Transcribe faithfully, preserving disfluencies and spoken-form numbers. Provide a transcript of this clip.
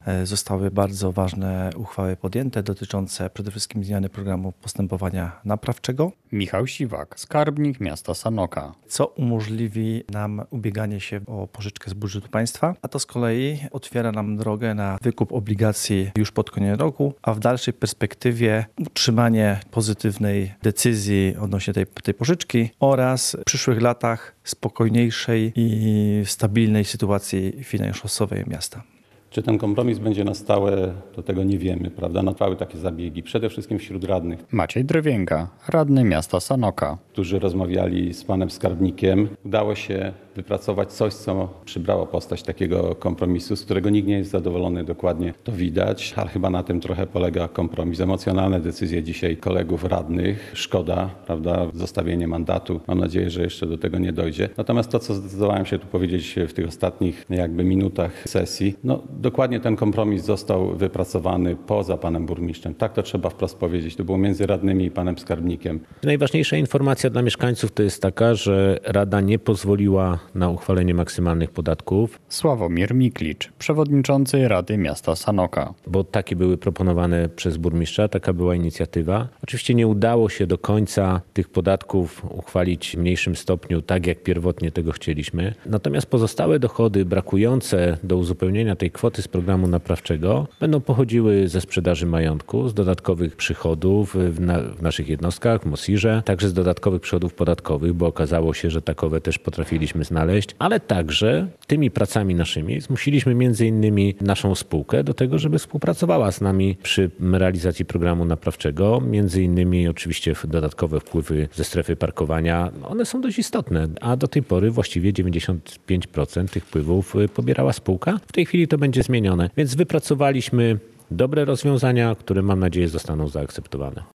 zostały bardzo ważne uchwały podjęte dotyczące przede wszystkim zmiany programu postępowania naprawczego. Michał Siwak, skarbnik miasta Sanoka. Co umożliwi nam ubieganie się o pożyczkę z budżetu państwa, a to z kolei otwiera nam drogę na wykup obligacji już pod koniec roku, a w dalszej perspektywie utrzymanie pozytywnej decyzji odnośnie tej, tej pożyczki oraz w przyszłych latach spokojniejszej i stabilnej sytuacji finansowej miasta. Czy ten kompromis będzie na stałe, to tego nie wiemy, prawda? No, trwały takie zabiegi, przede wszystkim wśród radnych. Maciej Drewienka, radny miasta Sanoka. Którzy rozmawiali z panem skarbnikiem. Udało się wypracować coś, co przybrało postać takiego kompromisu, z którego nikt nie jest zadowolony, dokładnie to widać, ale chyba na tym trochę polega kompromis. Emocjonalne decyzje dzisiaj kolegów radnych, szkoda, prawda, zostawienie mandatu. Mam nadzieję, że jeszcze do tego nie dojdzie. Natomiast to, co zdecydowałem się tu powiedzieć w tych ostatnich jakby minutach sesji, no dokładnie ten kompromis został wypracowany poza panem burmistrzem. Tak to trzeba wprost powiedzieć. To było między radnymi i panem skarbnikiem. Najważniejsza informacja dla mieszkańców to jest taka, że Rada nie pozwoliła na uchwalenie maksymalnych podatków. Sławomir Miklicz, przewodniczący Rady Miasta Sanoka. Bo takie były proponowane przez burmistrza, taka była inicjatywa. Oczywiście nie udało się do końca tych podatków uchwalić w mniejszym stopniu, tak jak pierwotnie tego chcieliśmy. Natomiast pozostałe dochody brakujące do uzupełnienia tej kwoty z programu naprawczego będą pochodziły ze sprzedaży majątku, z dodatkowych przychodów w, na, w naszych jednostkach, w MOSIRze, także z dodatkowych przychodów podatkowych, bo okazało się, że takowe też potrafiliśmy znaleźć, ale także tymi pracami naszymi zmusiliśmy między innymi naszą spółkę do tego, żeby współpracowała z nami przy realizacji programu naprawczego. Między innymi oczywiście dodatkowe wpływy ze strefy parkowania, one są dość istotne, a do tej pory właściwie dziewięćdziesiąt pięć procent tych wpływów pobierała spółka. W tej chwili to będzie zmienione, więc wypracowaliśmy dobre rozwiązania, które mam nadzieję zostaną zaakceptowane.